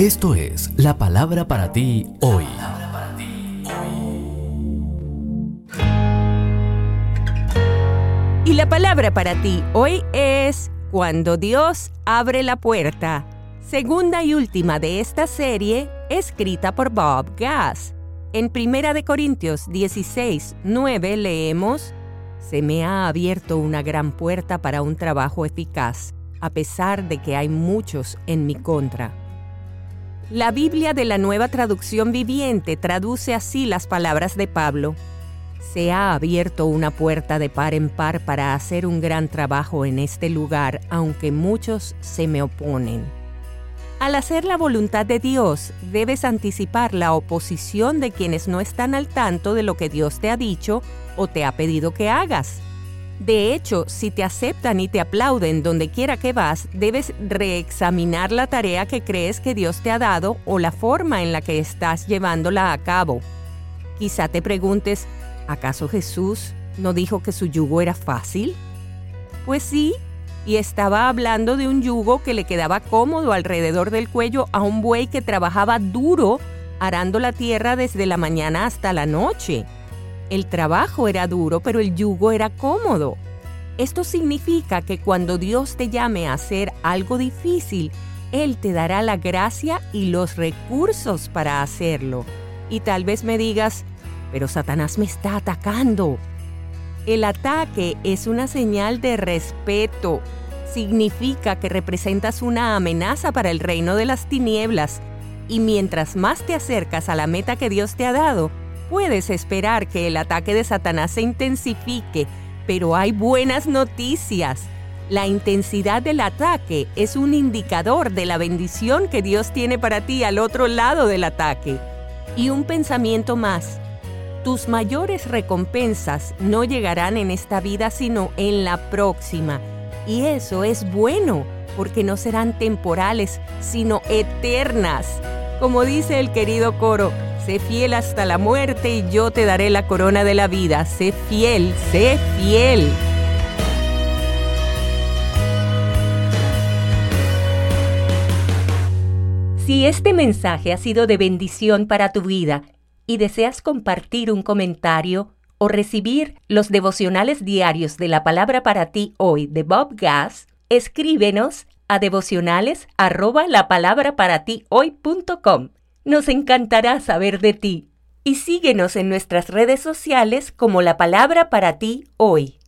Esto es la palabra para ti hoy. Y la palabra para ti hoy es cuando Dios abre la puerta. Segunda y última de esta serie, escrita por Bob Gass. En 1 Corintios 16:9 leemos: Se me ha abierto una gran puerta para un trabajo eficaz, a pesar de que hay muchos en mi contra. La Biblia de la Nueva Traducción Viviente traduce así las palabras de Pablo: Se ha abierto una puerta de par en par para hacer un gran trabajo en este lugar, aunque muchos se me oponen. Al hacer la voluntad de Dios, debes anticipar la oposición de quienes no están al tanto de lo que Dios te ha dicho o te ha pedido que hagas. De hecho, si te aceptan y te aplauden donde quiera que vas, debes reexaminar la tarea que crees que Dios te ha dado o la forma en la que estás llevándola a cabo. Quizá te preguntes, ¿acaso Jesús no dijo que su yugo era fácil? Pues sí, y estaba hablando de un yugo que le quedaba cómodo alrededor del cuello a un buey que trabajaba duro arando la tierra desde la mañana hasta la noche. El trabajo era duro, pero el yugo era cómodo. Esto significa que cuando Dios te llame a hacer algo difícil, Él te dará la gracia y los recursos para hacerlo. Y tal vez me digas, pero Satanás me está atacando. El ataque es una señal de respeto. Significa que representas una amenaza para el reino de las tinieblas. Y mientras más te acercas a la meta que Dios te ha dado, puedes esperar que el ataque de Satanás se intensifique, pero hay buenas noticias. La intensidad del ataque es un indicador de la bendición que Dios tiene para ti al otro lado del ataque. Y un pensamiento más: tus mayores recompensas no llegarán en esta vida, sino en la próxima. Y eso es bueno, porque no serán temporales, sino eternas. Como dice el querido coro, sé fiel hasta la muerte y yo te daré la corona de la vida. Sé fiel, sé fiel. Si este mensaje ha sido de bendición para tu vida y deseas compartir un comentario o recibir los devocionales diarios de la palabra para ti hoy de Bob Gass, escríbenos a devocionales@lapalabraparatiohoy.com. Nos encantará saber de ti. Y síguenos en nuestras redes sociales como La Palabra para ti hoy.